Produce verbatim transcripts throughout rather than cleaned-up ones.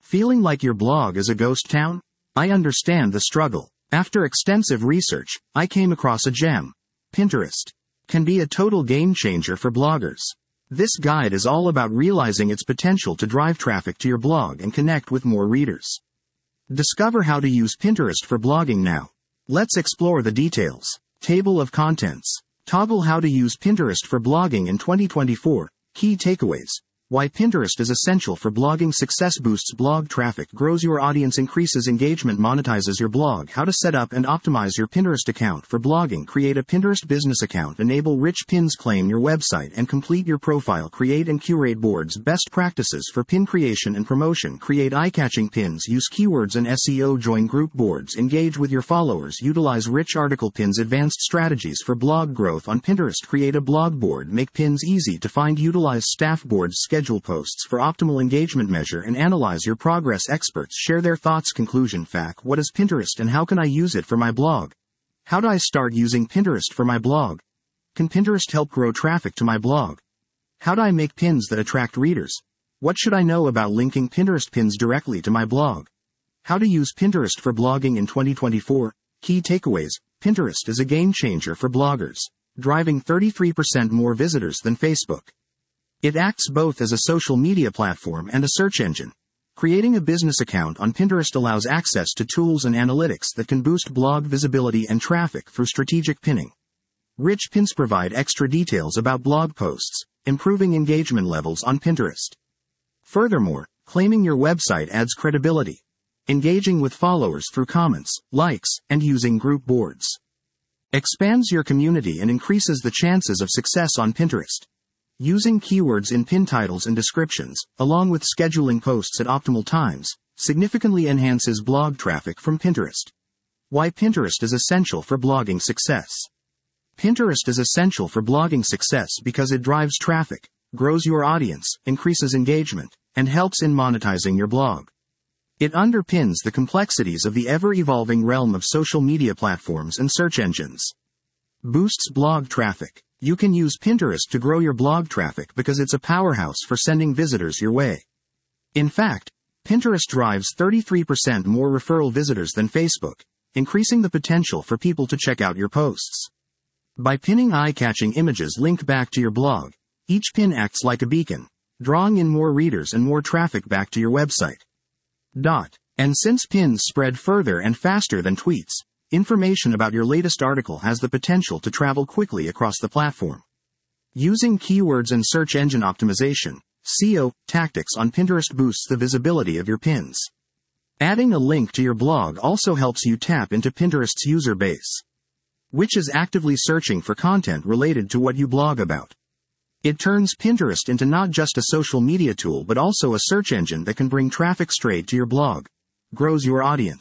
Feeling like your blog is a ghost town? I understand the struggle. After extensive research, I came across a gem. Pinterest can be a total game changer for bloggers. This guide is all about realizing its potential to drive traffic to your blog and connect with more readers. Discover how to use Pinterest for blogging now. Let's explore the details. Table of contents. Toggle how to use Pinterest for blogging in twenty twenty-four. Key takeaways. Why Pinterest is essential for blogging. Success boosts blog traffic, grows your audience, increases engagement, monetizes your blog. How to set up and optimize your Pinterest account for blogging. Create a Pinterest business account. Enable rich pins. Claim your website and complete your profile. Create and curate boards. Best practices for pin creation and promotion. Create eye-catching pins. Use keywords and S E O. Join group boards. Engage with your followers. Utilize rich article pins. Advanced strategies for blog growth on Pinterest. Create a blog board. Make pins easy to find. Utilize staff boards. Schedule posts for optimal engagement. Measure and analyze your progress. Experts share their thoughts. Conclusion. Fact: what is Pinterest and how can I use it for my blog? How do I start using Pinterest for my blog? Can Pinterest help grow traffic to my blog? How do I make pins that attract readers? What should I know about linking Pinterest pins directly to my blog? How to use Pinterest for blogging in twenty twenty-four. Key takeaways. Pinterest is a game changer for bloggers, driving thirty-three percent more visitors than Facebook. It acts both as a social media platform and a search engine. Creating a business account on Pinterest allows access to tools and analytics that can boost blog visibility and traffic through strategic pinning. Rich pins provide extra details about blog posts, improving engagement levels on Pinterest. Furthermore, claiming your website adds credibility. Engaging with followers through comments, likes, and using group boards expands your community and increases the chances of success on Pinterest. Using keywords in pin titles and descriptions, along with scheduling posts at optimal times, significantly enhances blog traffic from Pinterest. Why Pinterest is essential for blogging success. Pinterest is essential for blogging success because it drives traffic, grows your audience, increases engagement, and helps in monetizing your blog. It underpins the complexities of the ever-evolving realm of social media platforms and search engines. Boosts blog traffic. You can use Pinterest to grow your blog traffic because it's a powerhouse for sending visitors your way. In fact, Pinterest drives thirty-three percent more referral visitors than Facebook, increasing the potential for people to check out your posts. By pinning eye-catching images linked back to your blog, each pin acts like a beacon, drawing in more readers and more traffic back to your website. Dot. And since pins spread further and faster than tweets, information about your latest article has the potential to travel quickly across the platform. Using keywords and search engine optimization, S E O, tactics on Pinterest boosts the visibility of your pins. Adding a link to your blog also helps you tap into Pinterest's user base, which is actively searching for content related to what you blog about. It turns Pinterest into not just a social media tool but also a search engine that can bring traffic straight to your blog. Grows your audience.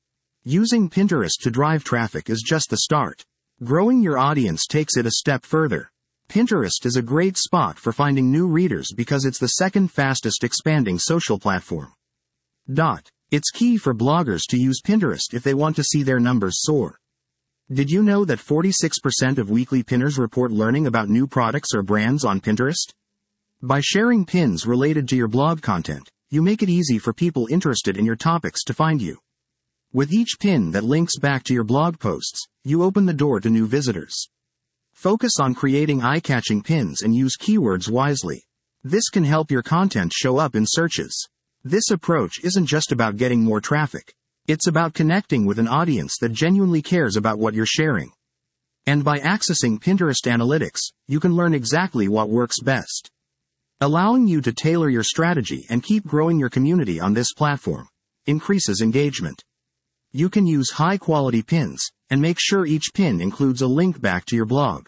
Using Pinterest to drive traffic is just the start. Growing your audience takes it a step further. Pinterest is a great spot for finding new readers because it's the second fastest expanding social platform. Dot. It's key for bloggers to use Pinterest if they want to see their numbers soar. Did you know that forty-six percent of weekly pinners report learning about new products or brands on Pinterest? By sharing pins related to your blog content, you make it easy for people interested in your topics to find you. With each pin that links back to your blog posts, you open the door to new visitors. Focus on creating eye-catching pins and use keywords wisely. This can help your content show up in searches. This approach isn't just about getting more traffic. It's about connecting with an audience that genuinely cares about what you're sharing. And by accessing Pinterest analytics, you can learn exactly what works best, allowing you to tailor your strategy and keep growing your community on this platform. Increases engagement. You can use high-quality pins, and make sure each pin includes a link back to your blog.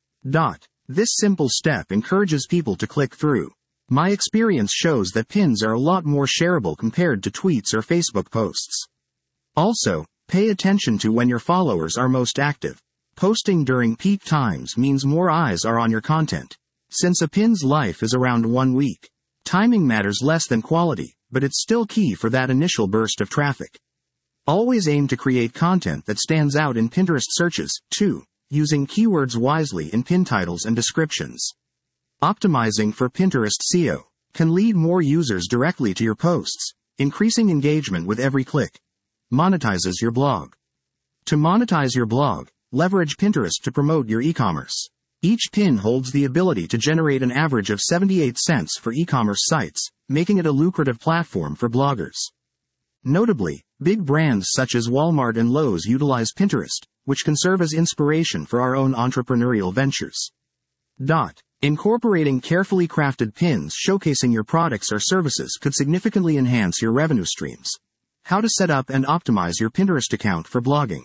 Dot. This simple step encourages people to click through. My experience shows that pins are a lot more shareable compared to tweets or Facebook posts. Also, pay attention to when your followers are most active. Posting during peak times means more eyes are on your content. Since a pin's life is around one week, timing matters less than quality, but it's still key for that initial burst of traffic. Always aim to create content that stands out in Pinterest searches. two. Using keywords wisely in pin titles and descriptions. Optimizing for Pinterest S E O can lead more users directly to your posts, increasing engagement with every click. Monetizes your blog. To monetize your blog, leverage Pinterest to promote your e-commerce. Each pin holds the ability to generate an average of seventy-eight cents for e-commerce sites, making it a lucrative platform for bloggers. Notably, big brands such as Walmart and Lowe's utilize Pinterest, which can serve as inspiration for our own entrepreneurial ventures. Dot. Incorporating carefully crafted pins showcasing your products or services could significantly enhance your revenue streams. How to set up and optimize your Pinterest account for blogging.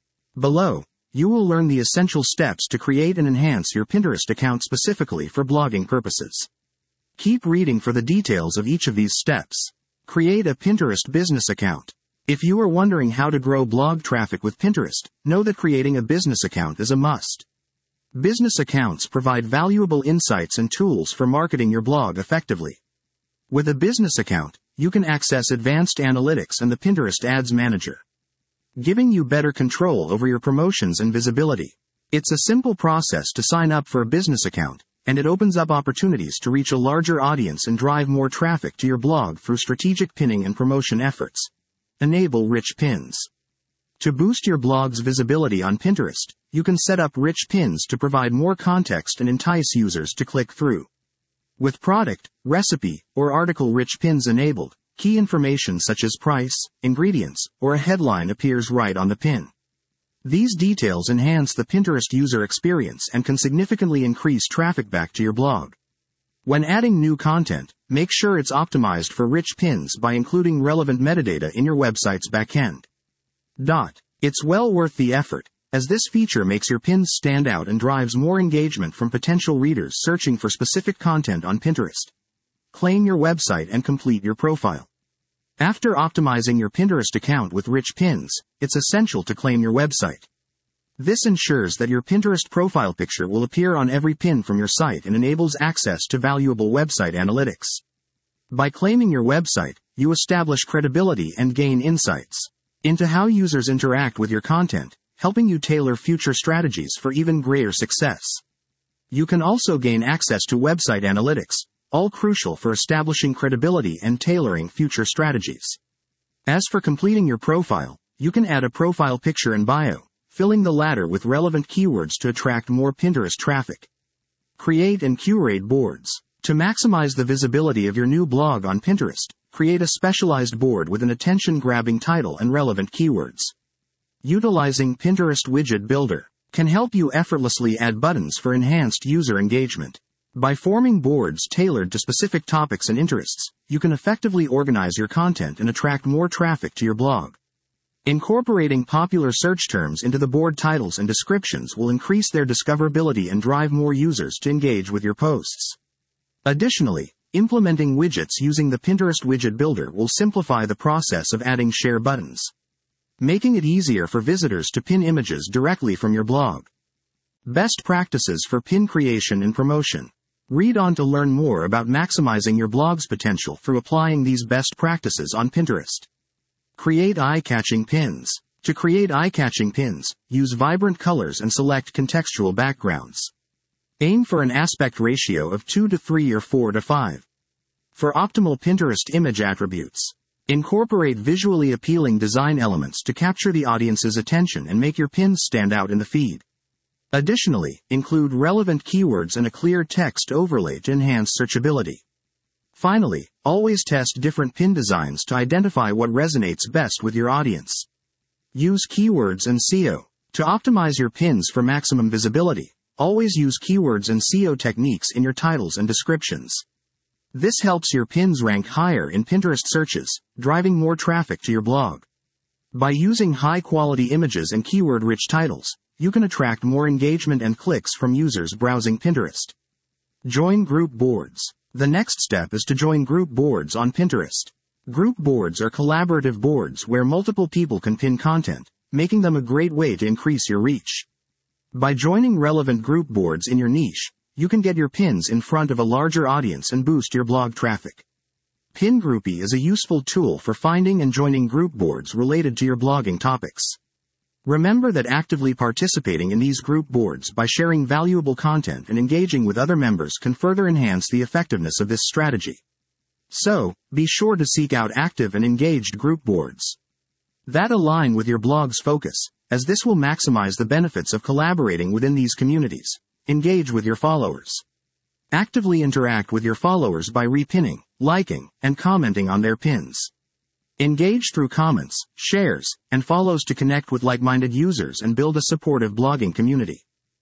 Below, you will learn the essential steps to create and enhance your Pinterest account specifically for blogging purposes. Keep reading for the details of each of these steps. Create a Pinterest business account. If you are wondering how to grow blog traffic with Pinterest, know that creating a business account is a must. Business accounts provide valuable insights and tools for marketing your blog effectively. With a business account, you can access advanced analytics and the Pinterest Ads Manager, giving you better control over your promotions and visibility. It's a simple process to sign up for a business account, and it opens up opportunities to reach a larger audience and drive more traffic to your blog through strategic pinning and promotion efforts. Enable rich pins. To boost your blog's visibility on Pinterest, you can set up rich pins to provide more context and entice users to click through. With product, recipe, or article-rich pins enabled, key information such as price, ingredients, or a headline appears right on the pin. These details enhance the Pinterest user experience and can significantly increase traffic back to your blog. When adding new content, make sure it's optimized for rich pins by including relevant metadata in your website's backend. Dot. It's well worth the effort, as this feature makes your pins stand out and drives more engagement from potential readers searching for specific content on Pinterest. Claim your website and complete your profile. After optimizing your Pinterest account with rich pins, it's essential to claim your website. This ensures that your Pinterest profile picture will appear on every pin from your site and enables access to valuable website analytics. By claiming your website, you establish credibility and gain insights into how users interact with your content, helping you tailor future strategies for even greater success. You can also gain access to website analytics, all crucial for establishing credibility and tailoring future strategies. As for completing your profile, you can add a profile picture and bio, filling the latter with relevant keywords to attract more Pinterest traffic. Create and curate boards. To maximize the visibility of your new blog on Pinterest, create a specialized board with an attention-grabbing title and relevant keywords. Utilizing Pinterest Widget Builder can help you effortlessly add buttons for enhanced user engagement. By forming boards tailored to specific topics and interests, you can effectively organize your content and attract more traffic to your blog. Incorporating popular search terms into the board titles and descriptions will increase their discoverability and drive more users to engage with your posts. Additionally, implementing widgets using the Pinterest Widget Builder will simplify the process of adding share buttons, making it easier for visitors to pin images directly from your blog. Best practices for pin creation and promotion. Read on to learn more about maximizing your blog's potential through applying these best practices on Pinterest. Create eye-catching pins. To create eye-catching pins, use vibrant colors and select contextual backgrounds. Aim for an aspect ratio of two to three or four to five. For optimal Pinterest image attributes, incorporate visually appealing design elements to capture the audience's attention and make your pins stand out in the feed. Additionally, include relevant keywords and a clear text overlay to enhance searchability. Finally, always test different pin designs to identify what resonates best with your audience. Use keywords and S E O. To optimize your pins for maximum visibility, always use keywords and S E O techniques in your titles and descriptions. This helps your pins rank higher in Pinterest searches, driving more traffic to your blog. By using high-quality images and keyword-rich titles, you can attract more engagement and clicks from users browsing Pinterest. Join group boards. The next step is to join group boards on Pinterest. Group boards are collaborative boards where multiple people can pin content, making them a great way to increase your reach. By joining relevant group boards in your niche, you can get your pins in front of a larger audience and boost your blog traffic. PinGroupie is a useful tool for finding and joining group boards related to your blogging topics. Remember that actively participating in these group boards by sharing valuable content and engaging with other members can further enhance the effectiveness of this strategy. So, be sure to seek out active and engaged group boards that align with your blog's focus, as this will maximize the benefits of collaborating within these communities. Engage with your followers. Actively interact with your followers by repinning, liking, and commenting on their pins. Engage through comments, shares, and follows to connect with like-minded users and build a supportive blogging community.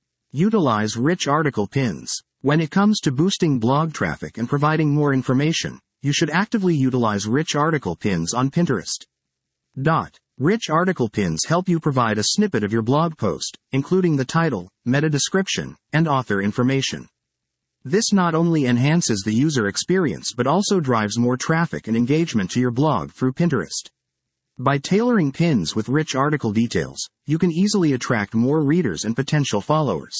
Utilize rich article pins. When it comes to boosting blog traffic and providing more information, you should actively utilize rich article pins on Pinterest. Dot. Rich article pins help you provide a snippet of your blog post, including the title, meta description, and author information. This not only enhances the user experience but also drives more traffic and engagement to your blog through Pinterest. By tailoring pins with rich article details, you can easily attract more readers and potential followers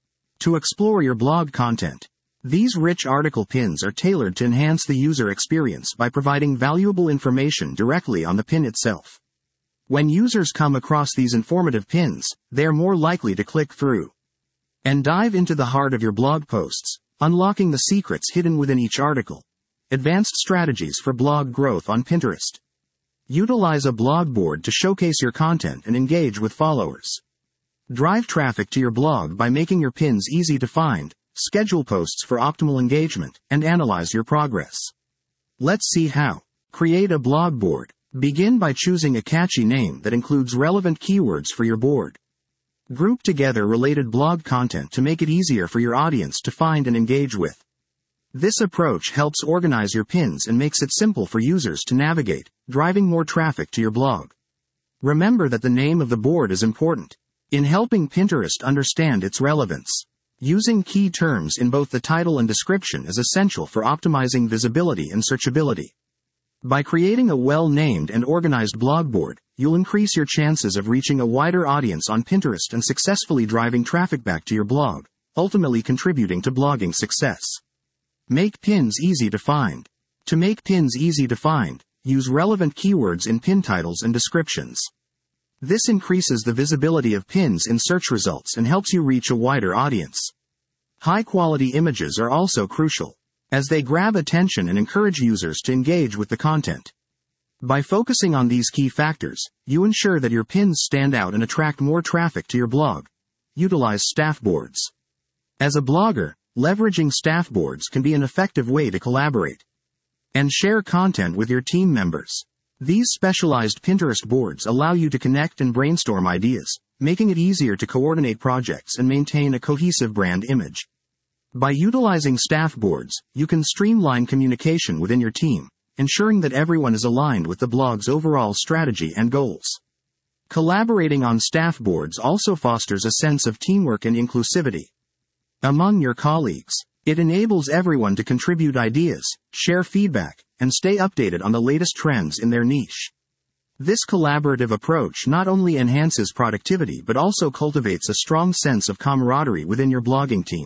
to explore your blog content. These rich article pins are tailored to enhance the user experience by providing valuable information directly on the pin itself. When users come across these informative pins, they are more likely to click through and dive into the heart of your blog posts, unlocking the secrets hidden within each article. Advanced strategies for blog growth on Pinterest. Utilize a blog board to showcase your content and engage with followers. Drive traffic to your blog by making your pins easy to find, schedule posts for optimal engagement, and analyze your progress. Let's see how. Create a blog board. Begin by choosing a catchy name that includes relevant keywords for your board. Group together related blog content to make it easier for your audience to find and engage with. This approach helps organize your pins and makes it simple for users to navigate, driving more traffic to your blog. Remember that the name of the board is important in helping Pinterest understand its relevance. Using key terms in both the title and description is essential for optimizing visibility and searchability. By creating a well-named and organized blog board, you'll increase your chances of reaching a wider audience on Pinterest and successfully driving traffic back to your blog, ultimately contributing to blogging success. Make pins easy to find. To make pins easy to find, use relevant keywords in pin titles and descriptions. This increases the visibility of pins in search results and helps you reach a wider audience. High-quality images are also crucial, as they grab attention and encourage users to engage with the content. By focusing on these key factors, you ensure that your pins stand out and attract more traffic to your blog. Utilize staff boards. As a blogger, leveraging staff boards can be an effective way to collaborate and share content with your team members. These specialized Pinterest boards allow you to connect and brainstorm ideas, making it easier to coordinate projects and maintain a cohesive brand image. By utilizing staff boards, you can streamline communication within your team, ensuring that everyone is aligned with the blog's overall strategy and goals. Collaborating on staff boards also fosters a sense of teamwork and inclusivity among your colleagues. It enables everyone to contribute ideas, share feedback, and stay updated on the latest trends in their niche. This collaborative approach not only enhances productivity but also cultivates a strong sense of camaraderie within your blogging team.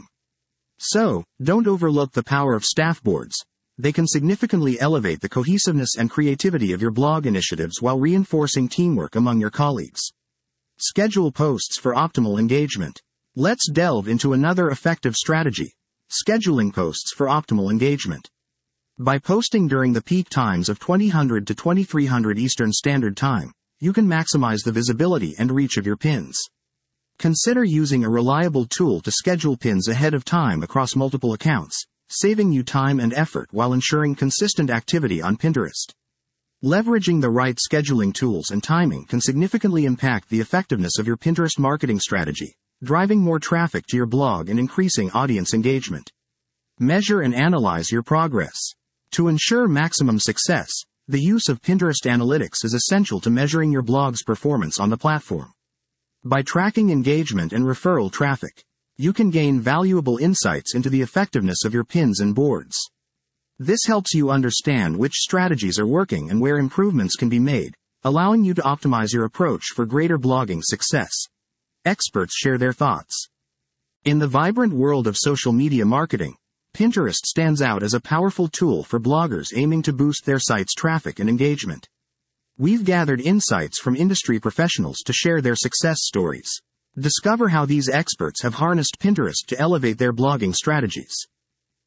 So, don't overlook the power of staff boards. They can significantly elevate the cohesiveness and creativity of your blog initiatives while reinforcing teamwork among your colleagues. Schedule posts for optimal engagement. Let's delve into another effective strategy: scheduling posts for optimal engagement. By posting during the peak times of twenty hundred to twenty-three hundred Eastern Standard Time, you can maximize the visibility and reach of your pins. Consider using a reliable tool to schedule pins ahead of time across multiple accounts, saving you time and effort while ensuring consistent activity on Pinterest. Leveraging the right scheduling tools and timing can significantly impact the effectiveness of your Pinterest marketing strategy, driving more traffic to your blog and increasing audience engagement. Measure and analyze your progress. To ensure maximum success, the use of Pinterest Analytics is essential to measuring your blog's performance on the platform. By tracking engagement and referral traffic, you can gain valuable insights into the effectiveness of your pins and boards. This helps you understand which strategies are working and where improvements can be made, allowing you to optimize your approach for greater blogging success. Experts share their thoughts. In the vibrant world of social media marketing, Pinterest stands out as a powerful tool for bloggers aiming to boost their site's traffic and engagement. We've gathered insights from industry professionals to share their success stories. Discover how these experts have harnessed Pinterest to elevate their blogging strategies.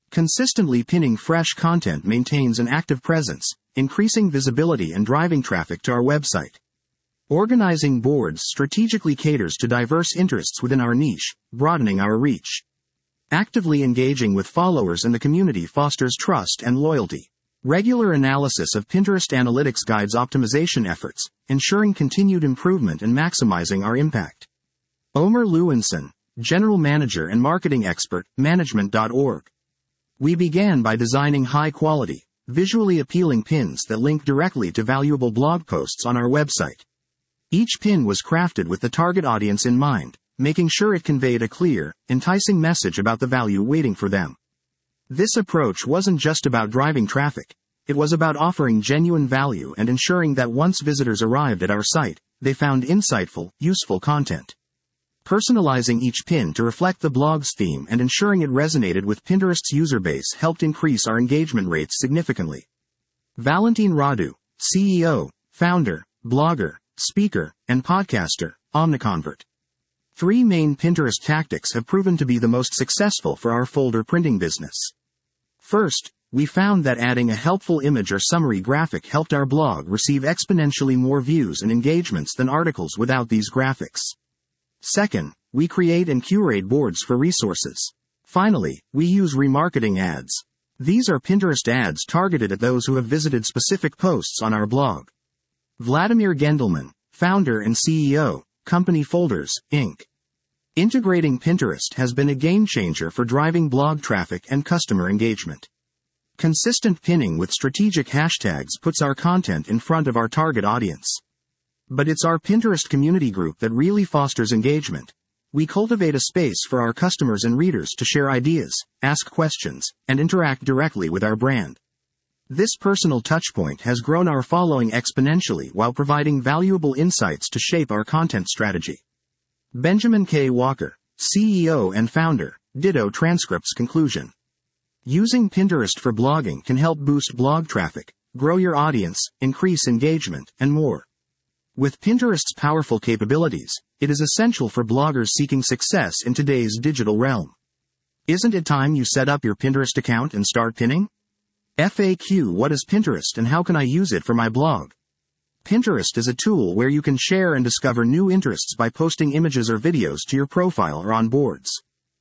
Consistently pinning fresh content maintains an active presence, increasing visibility and driving traffic to our website. Organizing boards strategically caters to diverse interests within our niche, broadening our reach. Actively engaging with followers in the community fosters trust and loyalty. Regular analysis of Pinterest analytics guides optimization efforts, ensuring continued improvement and maximizing our impact. Omer Lewinson, General Manager and Marketing Expert, management dot org. We began by designing high-quality, visually appealing pins that link directly to valuable blog posts on our website. Each pin was crafted with the target audience in mind, making sure it conveyed a clear, enticing message about the value waiting for them. This approach wasn't just about driving traffic. It was about offering genuine value and ensuring that once visitors arrived at our site, they found insightful, useful content. Personalizing each pin to reflect the blog's theme and ensuring it resonated with Pinterest's user base helped increase our engagement rates significantly. Valentin Radu, C E O, founder, blogger, speaker, and podcaster, Omniconvert. Three main Pinterest tactics have proven to be the most successful for our folder printing business. First, we found that adding a helpful image or summary graphic helped our blog receive exponentially more views and engagements than articles without these graphics. Second, we create and curate boards for resources. Finally, we use remarketing ads. These are Pinterest ads targeted at those who have visited specific posts on our blog. Vladimir Gendelman, founder and C E O, Company Folders, Incorporated. Integrating Pinterest has been a game changer for driving blog traffic and customer engagement. Consistent pinning with strategic hashtags puts our content in front of our target audience. But it's our Pinterest community group that really fosters engagement. We cultivate a space for our customers and readers to share ideas, ask questions, and interact directly with our brand. This personal touchpoint has grown our following exponentially while providing valuable insights to shape our content strategy. Benjamin K. Walker, C E O and founder, Ditto Transcripts conclusion. Using Pinterest for blogging can help boost blog traffic, grow your audience, increase engagement, and more. With Pinterest's powerful capabilities, it is essential for bloggers seeking success in today's digital realm. Isn't it time you set up your Pinterest account and start pinning? F A Q: What is Pinterest and how can I use it for my blog? Pinterest is a tool where you can share and discover new interests by posting images or videos to your profile or on boards.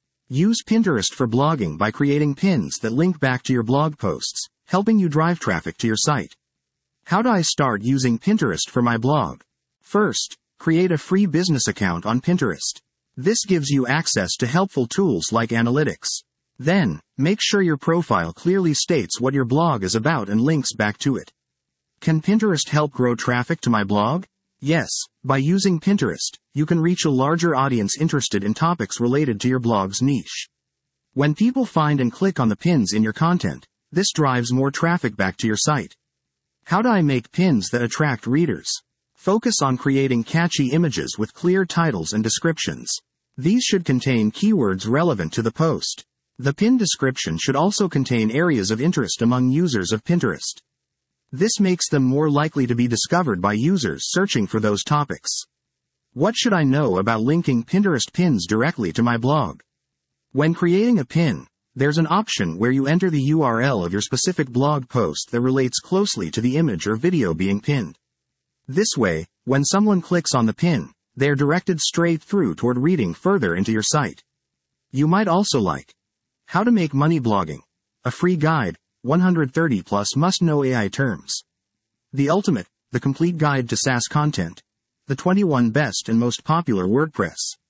Use Pinterest for blogging by creating pins that link back to your blog posts, helping you drive traffic to your site. How do I start using Pinterest for my blog? First, create a free business account on Pinterest. This gives you access to helpful tools like analytics. Then, make sure your profile clearly states what your blog is about and links back to it. Can Pinterest help grow traffic to my blog? Yes, by using Pinterest, you can reach a larger audience interested in topics related to your blog's niche. When people find and click on the pins in your content, this drives more traffic back to your site. How do I make pins that attract readers? Focus on creating catchy images with clear titles and descriptions. These should contain keywords relevant to the post. The pin description should also contain areas of interest among users of Pinterest. This makes them more likely to be discovered by users searching for those topics. What should I know about linking Pinterest pins directly to my blog? When creating a pin, there's an option where you enter the U R L of your specific blog post that relates closely to the image or video being pinned. This way, when someone clicks on the pin, they are directed straight through toward reading further into your site. You might also like How to Make Money Blogging, a free guide, one hundred thirty plus must-know A I terms. The Ultimate, the complete guide to SaaS content. The twenty-one best and most popular WordPress